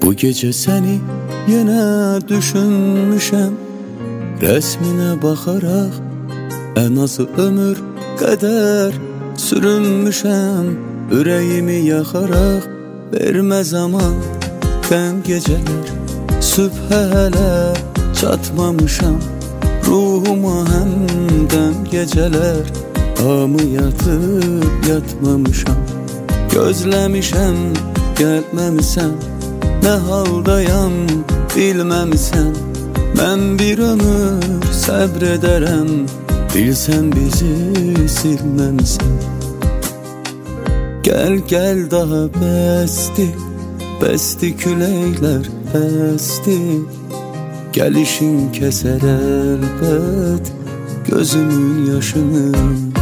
Bu gece seni yine düşünmüşem, resmine bakarak en azı ömür kadar sürünmüşem. Yüreğimi yakarak verme zaman ben geceler, sübhe hele çatmamışam. Ruhuma hemdem geceler, amı yatıp yatmamışam. Gözlemişem gelmemişsen, ne haldayam bilmemişsen. Ben bir ömür sabrederem, bilsen bizi silmemişsen. Gel gel daha besti, besti küleyler besti. Gelişin keser elbet gözümün yaşını.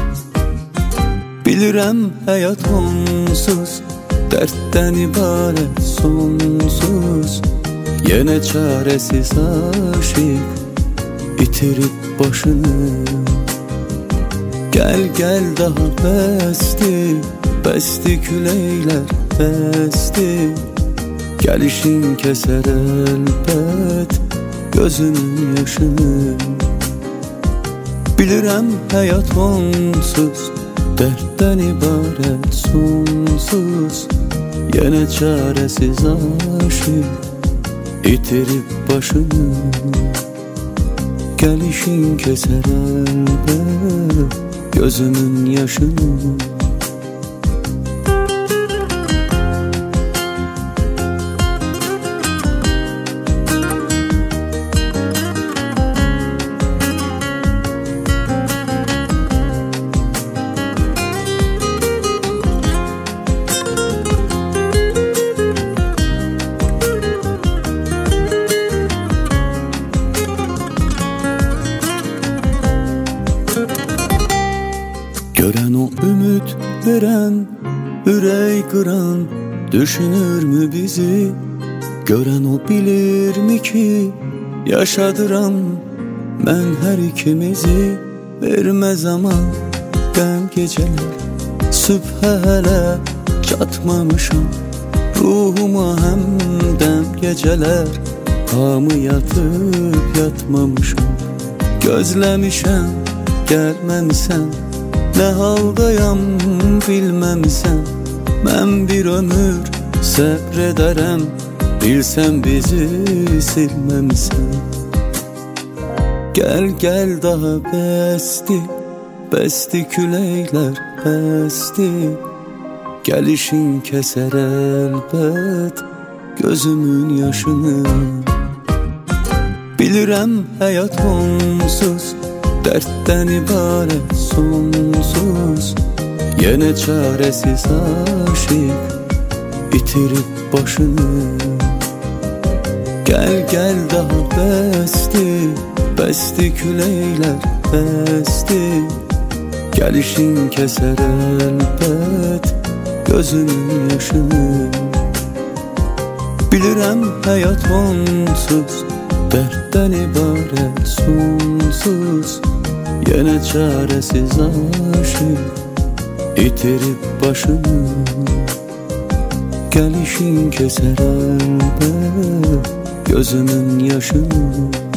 Bilirem hayat onsuz, dertten ibaret sonsuz. Yine çaresiz aşık itirip başını. Gel gel daha besti, besti küleyler besti. Gelişin keser elbet gözümün yaşını. Bilirem hayat onsuz, dertten ibaret sonsuz. Yine çaresiz aşık itirip başını. Gelişin keser elbet gözümün yaşını. Gören o ümit veren, yüreği kıran düşünür mü bizi? Gören o bilir mi ki yaşadıram ben her ikimizi. Verme zaman ben geceler, sübhe hele çatmamışam. Ruhuma hemdem geceler, hamı yatıp yatmamışam. Gözlemişem gelmemişsen, ne haldayam bilmemsen. Ben bir ömür sabrederem, bilsen bizi silmemsen. Gel gel daha besti, besti küleyler besti. Gelişin keser elbet gözümün yaşını. Bilirem hayat onsuz, dertten ibaret sonsuz. Yine çaresiz aşık itirip başını. Gel gel daha besti, besti küleyler besti. Gelişin keser elbet gözümün yaşını. Bilirem hayat onsuz, dertten ibaret sonsuz. Yine çaresiz aşık itirip başını. Gelişin keser elbet gözümün yaşını.